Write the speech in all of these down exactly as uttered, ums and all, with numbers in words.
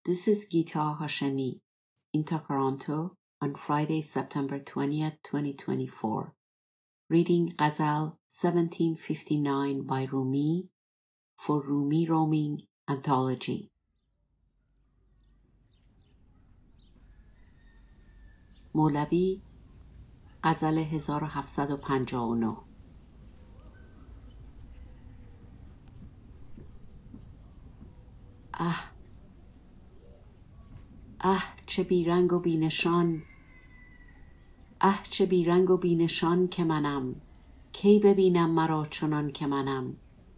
This is Geeta Hashemi in Toronto on Friday, September twentieth, twenty twenty-four. Reading Ghazal seventeen fifty-nine by Rumi for Rumi Roaming Anthology. مولوی غزل هزار و هفتصد و پنجاه و نه. اه اه چه بیرنگ و بینشان، اه چه بیرنگ و بینشان که منم، کی ببینم مرا چنان که منم.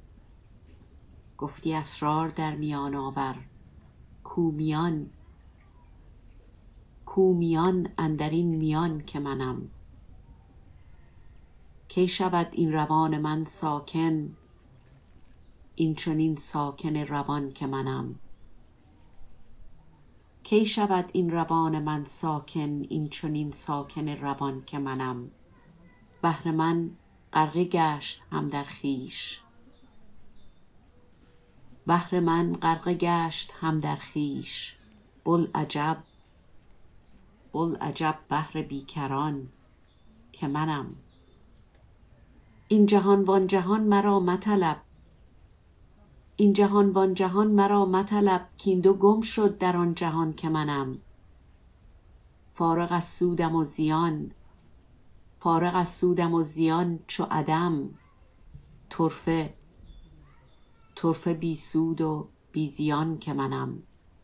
گفتی اسرار در میان آور، کو میان کو میان اندرین میان که منم. کی شود این روان من ساکن، این چنین ساکن روان که منم. کی شود این روان من ساکن، این چنین ساکن روان که منم. بحر من غرقه گشت هم در خویش، بحر من غرقه گشت هم در خویش. بوالعجب بوالعجب بحر بیکران که منم. این جهان وان جهان مرا مطلب، این جهان وان جهان مرا مطلب، کین دو گم شد در آن جهان که منم. فارغ از سودم و زیان، فارغ از سودم و زیان چو عدم. طرفه طرفه بی سود و بی زیان که منم.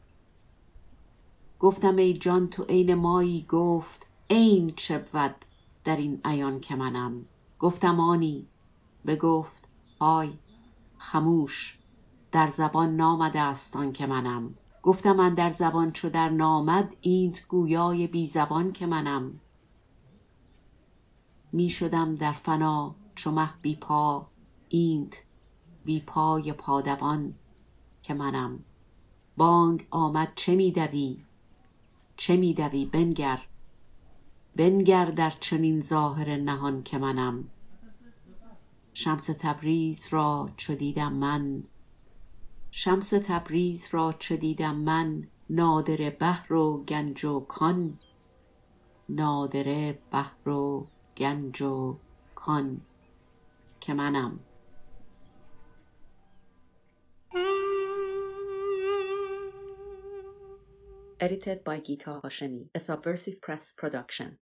گفتم ای جان تو عین مایی، گفت عین چه بود در این عیان که منم. گفتم آنی، بگفت های خموش، در زبان نامده است آن که منم. گفتم اندر زبان چو در نامد، اینت گویای بی زبان که منم. می شدم در فنا چو مه بی پا، اینت بی پای پادوان که منم. بانگ آمد چه می دوی، چه می دوی بنگر، بنگر در چنین ظاهر نهان که منم. شمس تبریز را چو دیدم من، شمس تبریز را چو دیدم من، نادره بحر و گنج و کان، نادره بحر و گنج و کان که منم. Edited by Geeta Hashemi, a Subversive Press production.